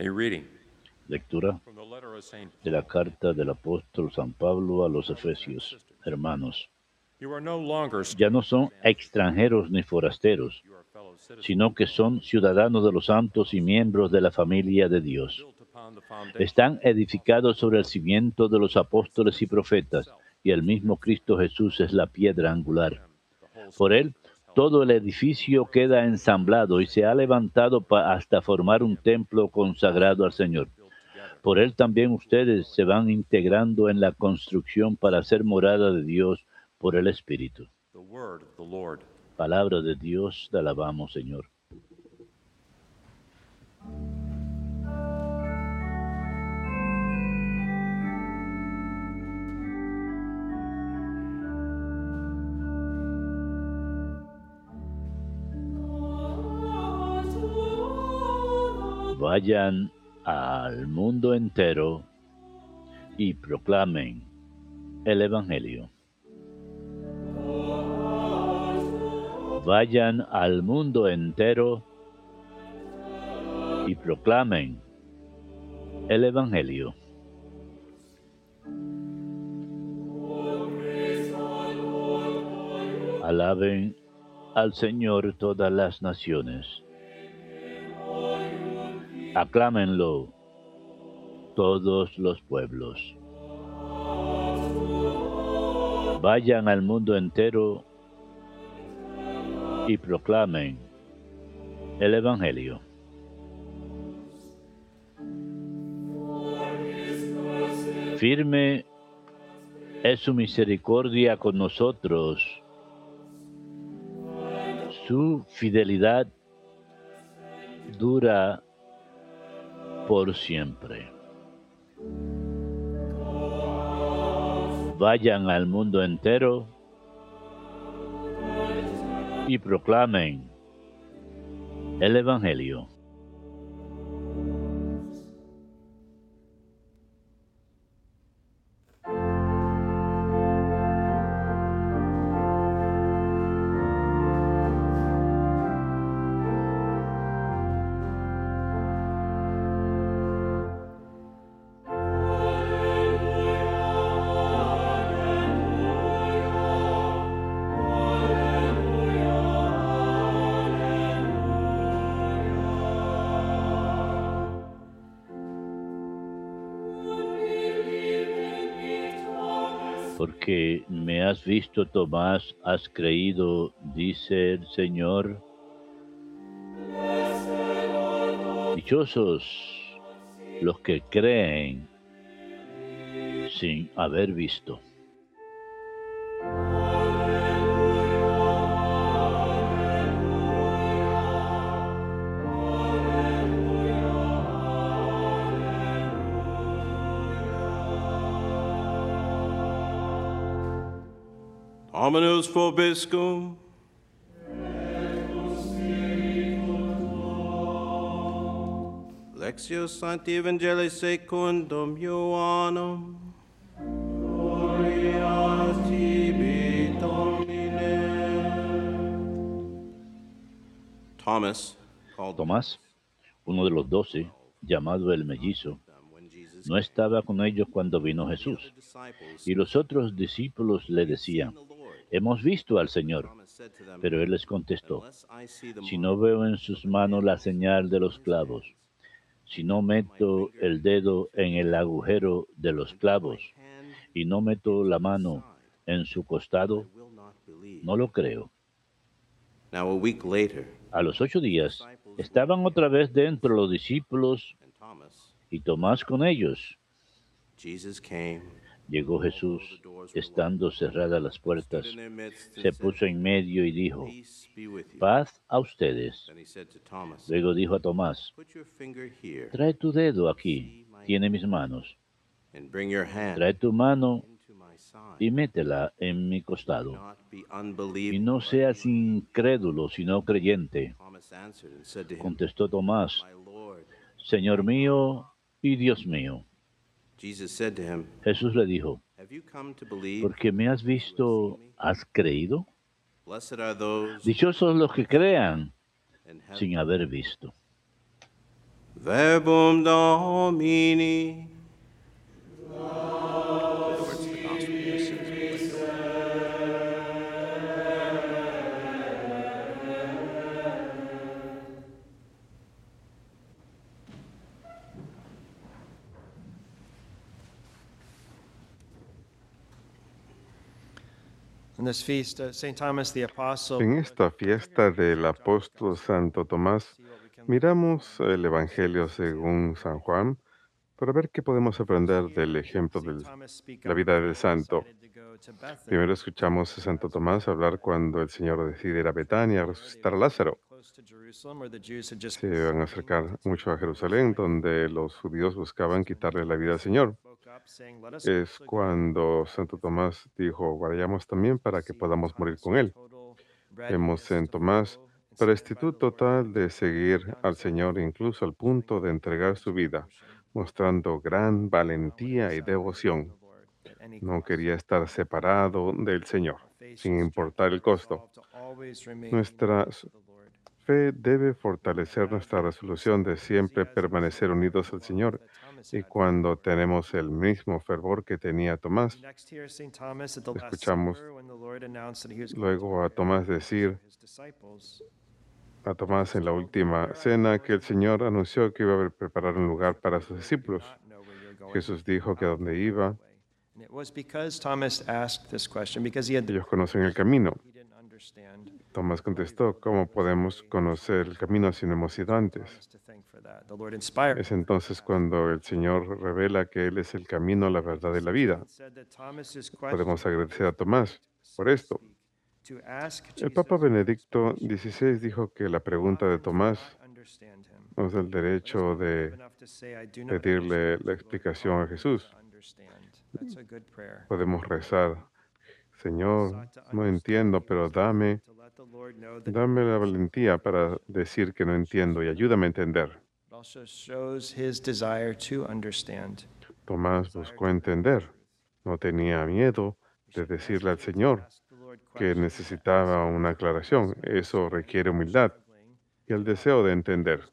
Lectura de la carta del apóstol San Pablo a los Efesios. Hermanos, ya no son extranjeros ni forasteros, sino que son ciudadanos de los santos y miembros de la familia de Dios. Están edificados sobre el cimiento de los apóstoles y profetas, y el mismo Cristo Jesús es la piedra angular. Por él, todo el edificio queda ensamblado y se ha levantado hasta formar un templo consagrado al Señor. Por él también ustedes se van integrando en la construcción para ser morada de Dios por el Espíritu. Palabra de Dios, te alabamos, Señor. Vayan al mundo entero y proclamen el Evangelio. Vayan al mundo entero y proclamen el Evangelio. Alaben al Señor todas las naciones. Aclámenlo todos los pueblos. Vayan al mundo entero y proclamen el Evangelio. Firme es su misericordia con nosotros, su fidelidad dura por siempre. Vayan al mundo entero y proclamen el Evangelio. Porque me has visto, Tomás, has creído, dice el Señor. Dichosos los que creen sin haber visto. Dominus vobiscum. Lectio Sancti Evangelii secundum Ioannum. Gloria tibi, Domine. Tomás, uno de los 12, llamado el mellizo, no estaba con ellos cuando vino Jesús. Y los otros discípulos le decían: hemos visto al Señor. Pero él les contestó: si no veo en sus manos la señal de los clavos, si no meto el dedo en el agujero de los clavos y no meto la mano en su costado, no lo creo. A los 8 días estaban otra vez dentro los discípulos y Tomás con ellos. Llegó Jesús, estando cerradas las puertas, se puso en medio y dijo: paz a ustedes. Luego dijo a Tomás: trae tu dedo aquí, tiene mis manos. Trae tu mano y métela en mi costado. Y no seas incrédulo, sino creyente. Contestó Tomás: Señor mío y Dios mío. Jesús le dijo: porque me has visto, ¿has creído? Dichosos los que crean sin haber visto. Verbum Domini. En esta fiesta del apóstol Santo Tomás, miramos el Evangelio según San Juan para ver qué podemos aprender del ejemplo de la vida del santo. Primero escuchamos a Santo Tomás hablar cuando el Señor decide ir a Betania a resucitar a Lázaro. Se van a acercar mucho a Jerusalén, donde los judíos buscaban quitarle la vida al Señor. Es cuando Santo Tomás dijo, vayamos también para que podamos morir con él. Vemos en Tomás prestud total de seguir al Señor, incluso al punto de entregar su vida, mostrando gran valentía y devoción. No quería estar separado del Señor, sin importar el costo. Nuestra fe debe fortalecer nuestra resolución de siempre permanecer unidos al Señor. Y cuando tenemos el mismo fervor que tenía Tomás, escuchamos luego a Tomás decir, a Tomás en la última cena, que el Señor anunció que iba a preparar un lugar para sus discípulos. Jesús dijo que a donde iba, ellos conocen el camino. Tomás contestó, ¿cómo podemos conocer el camino si no hemos ido antes? Es entonces cuando el Señor revela que Él es el camino, la verdad y la vida. Podemos agradecer a Tomás por esto. El Papa Benedicto XVI dijo que la pregunta de Tomás nos da el derecho de pedirle la explicación a Jesús. Podemos rezar, Señor, no entiendo, pero dame la valentía para decir que no entiendo y ayúdame a entender. Tomás buscó entender. No tenía miedo de decirle al Señor que necesitaba una aclaración. Eso requiere humildad y el deseo de entender.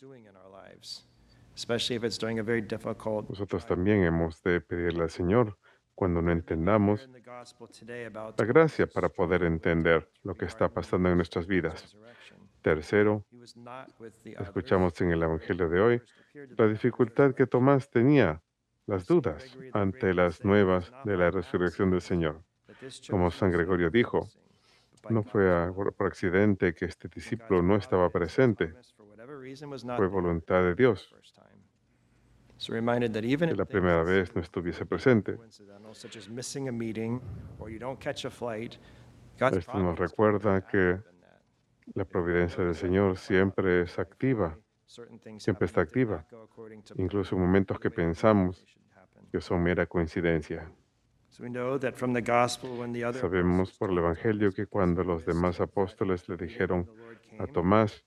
Nosotros también hemos de pedirle al Señor, cuando no entendamos, la gracia para poder entender lo que está pasando en nuestras vidas. Tercero, escuchamos en el Evangelio de hoy la dificultad que Tomás tenía, las dudas ante las nuevas de la resurrección del Señor. Como San Gregorio dijo, no fue por accidente que este discípulo no estaba presente, fue voluntad de Dios que la primera vez no estuviese presente. Esto nos recuerda que la providencia del Señor siempre es activa, siempre está activa, incluso en momentos que pensamos que son mera coincidencia. Sabemos por el Evangelio que cuando los demás apóstoles le dijeron a Tomás,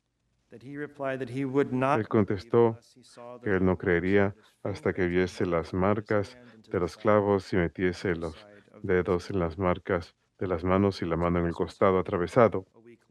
él contestó que él no creería hasta que viese las marcas de los clavos y metiese los dedos en las marcas de las manos y la mano en el costado atravesado.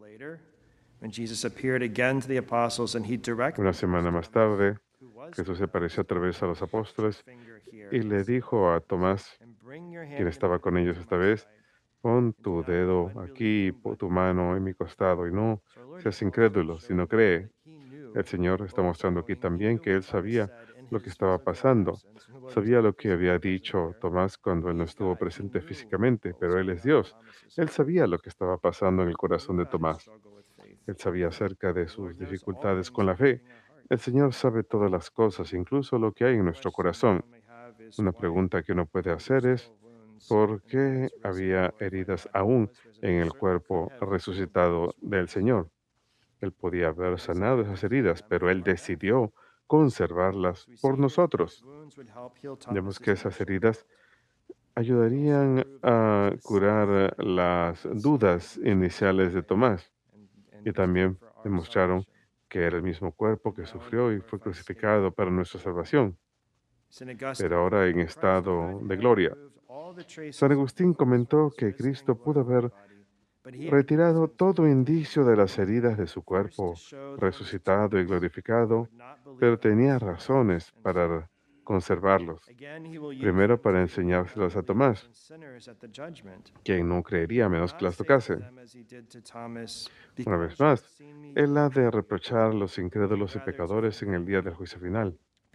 Una semana más tarde, Jesús se apareció otra vez a los apóstoles y le dijo a Tomás, quien estaba con ellos esta vez, pon tu dedo aquí, pon tu mano en mi costado y no seas incrédulo, sino cree. El Señor está mostrando aquí también que Él sabía lo que estaba pasando, sabía lo que había dicho Tomás cuando Él no estuvo presente físicamente, pero Él es Dios. Él sabía lo que estaba pasando en el corazón de Tomás. Él sabía acerca de sus dificultades con la fe. El Señor sabe todas las cosas, incluso lo que hay en nuestro corazón. Una pregunta que uno puede hacer es, ¿por qué había heridas aún en el cuerpo resucitado del Señor? Él podía haber sanado esas heridas, pero Él decidió conservarlas por nosotros. Vemos que esas heridas ayudarían a curar las dudas iniciales de Tomás y también demostraron que era el mismo cuerpo que sufrió y fue crucificado para nuestra salvación, pero ahora en estado de gloria. San Agustín comentó que Cristo pudo haber retirado todo indicio de las heridas de su cuerpo, resucitado y glorificado, pero tenía razones para conservarlos. Primero, para enseñárselos a Tomás, quien no creería a menos que las tocase. Una vez más, él ha de reprochar a los incrédulos y pecadores en el día del juicio final.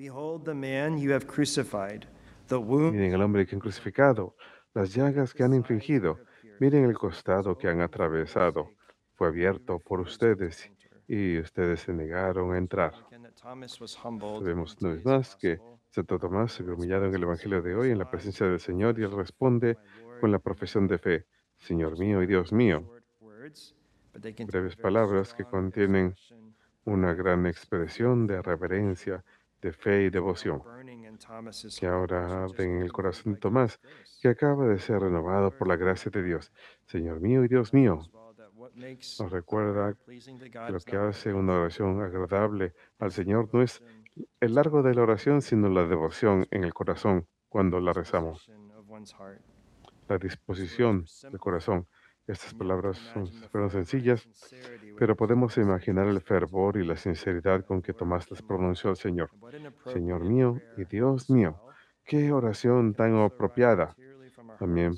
Miren al hombre que han crucificado, las llagas que han infligido, miren el costado que han atravesado. Fue abierto por ustedes y ustedes se negaron a entrar. Sabemos una vez más que Santo Tomás se ve humillado en el Evangelio de hoy en la presencia del Señor y él responde con la profesión de fe, Señor mío y Dios mío. Breves palabras que contienen una gran expresión de reverencia, de fe y devoción, que ahora arden en el corazón de Tomás, que acaba de ser renovado por la gracia de Dios. Señor mío y Dios mío, nos recuerda que lo que hace una oración agradable al Señor no es el largo de la oración, sino la devoción en el corazón cuando la rezamos, la disposición del corazón. Estas palabras fueron sencillas, pero podemos imaginar el fervor y la sinceridad con que Tomás les pronunció al Señor. Señor mío y Dios mío, qué oración tan apropiada. También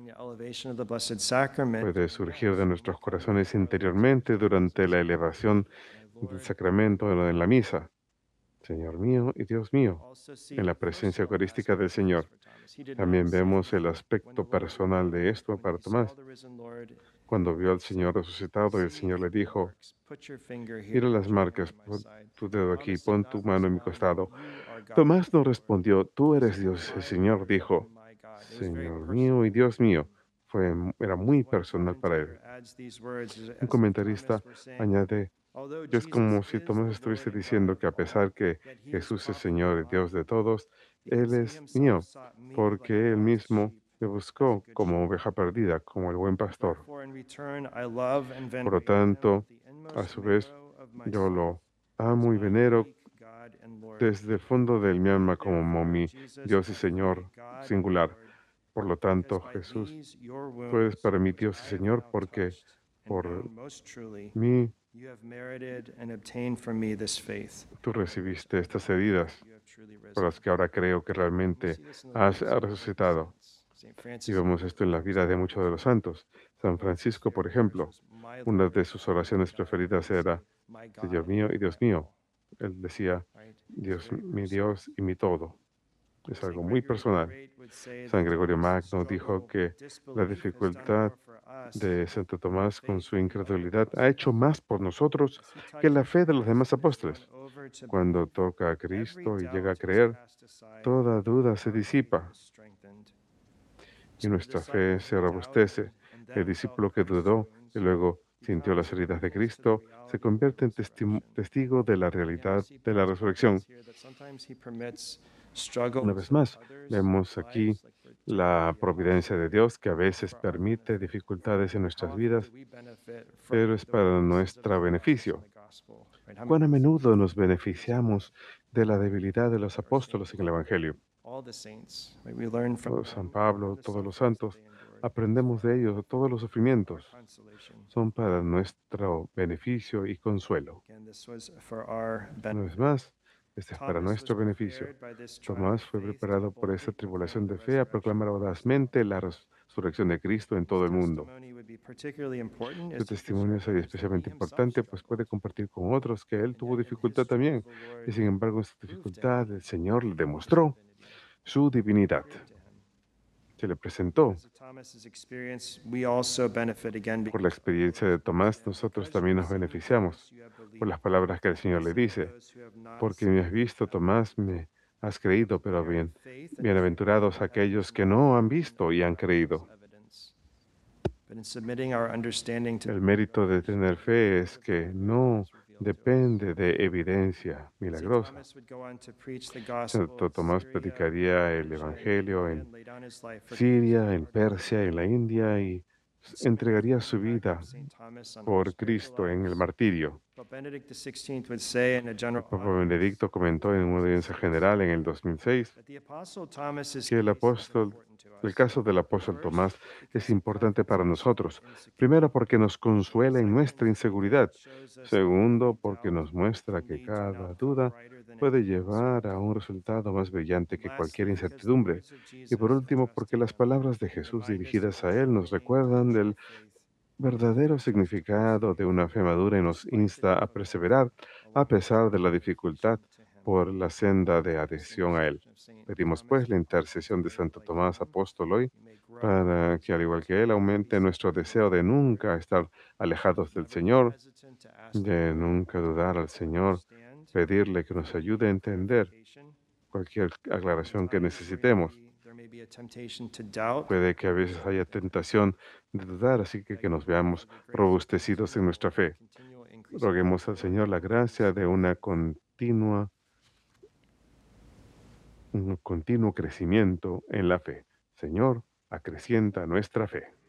puede surgir de nuestros corazones interiormente durante la elevación del sacramento en la misa. Señor mío y Dios mío, en la presencia eucarística del Señor. También vemos el aspecto personal de esto para Tomás. Cuando vio al Señor resucitado y el Señor le dijo, mira las marcas, pon tu dedo aquí, pon tu mano en mi costado. Tomás no respondió, tú eres Dios. El Señor dijo, Señor mío y Dios mío. Era muy personal para él. Un comentarista añade que es como si Tomás estuviese diciendo que a pesar que Jesús es Señor y Dios de todos, Él es mío, porque Él mismo me buscó como oveja perdida, como el buen pastor. Por lo tanto, a su vez, yo lo amo y venero desde el fondo de mi alma como mi Dios y Señor singular. Por lo tanto, Jesús, tú eres para mí Dios y Señor porque por mí tú recibiste estas heridas por las que ahora creo que realmente has resucitado. Y vemos esto en la vida de muchos de los santos. San Francisco, por ejemplo, una de sus oraciones preferidas era, Señor mío y Dios mío. Él decía, Dios, mi Dios y mi todo. Es algo muy personal. San Gregorio Magno dijo que la dificultad de Santo Tomás con su incredulidad ha hecho más por nosotros que la fe de los demás apóstoles. Cuando toca a Cristo y llega a creer, toda duda se disipa y nuestra fe se robustece. El discípulo que dudó y luego sintió las heridas de Cristo se convierte en testigo de la realidad de la resurrección. Una vez más, vemos aquí la providencia de Dios que a veces permite dificultades en nuestras vidas, pero es para nuestro beneficio. ¿Cuán a menudo nos beneficiamos de la debilidad de los apóstoles en el Evangelio? San Pablo, todos los santos, aprendemos de ellos, todos los sufrimientos son para nuestro beneficio y consuelo. Una vez más, este es para nuestro beneficio. Tomás fue preparado por esta tribulación de fe a proclamar audazmente la resurrección de Cristo en todo el mundo. Su testimonio es especialmente importante, pues puede compartir con otros que él tuvo dificultad también. Y sin embargo, en su dificultad, el Señor le demostró su divinidad. Se le presentó. Por la experiencia de Tomás, nosotros también nos beneficiamos por las palabras que el Señor le dice. Porque me has visto, Tomás, me has creído, pero bienaventurados aquellos que no han visto y han creído. El mérito de tener fe es que no depende de evidencia milagrosa. Santo Tomás predicaría el Evangelio en Siria, en Persia, en la India y entregaría su vida por Cristo en el martirio. El Papa Benedicto comentó en una audiencia general en el 2006 que el apóstol El caso del apóstol Tomás es importante para nosotros. Primero, porque nos consuela en nuestra inseguridad. Segundo, porque nos muestra que cada duda puede llevar a un resultado más brillante que cualquier incertidumbre. Y por último, porque las palabras de Jesús dirigidas a Él nos recuerdan del verdadero significado de una fe madura y nos insta a perseverar a pesar de la dificultad por la senda de adhesión a Él. Pedimos pues la intercesión de Santo Tomás Apóstol hoy para que al igual que Él aumente nuestro deseo de nunca estar alejados del Señor, de nunca dudar al Señor, pedirle que nos ayude a entender cualquier aclaración que necesitemos. Puede que a veces haya tentación de dudar, así que nos veamos robustecidos en nuestra fe. Roguemos al Señor la gracia de un continuo crecimiento en la fe. Señor, acrecienta nuestra fe.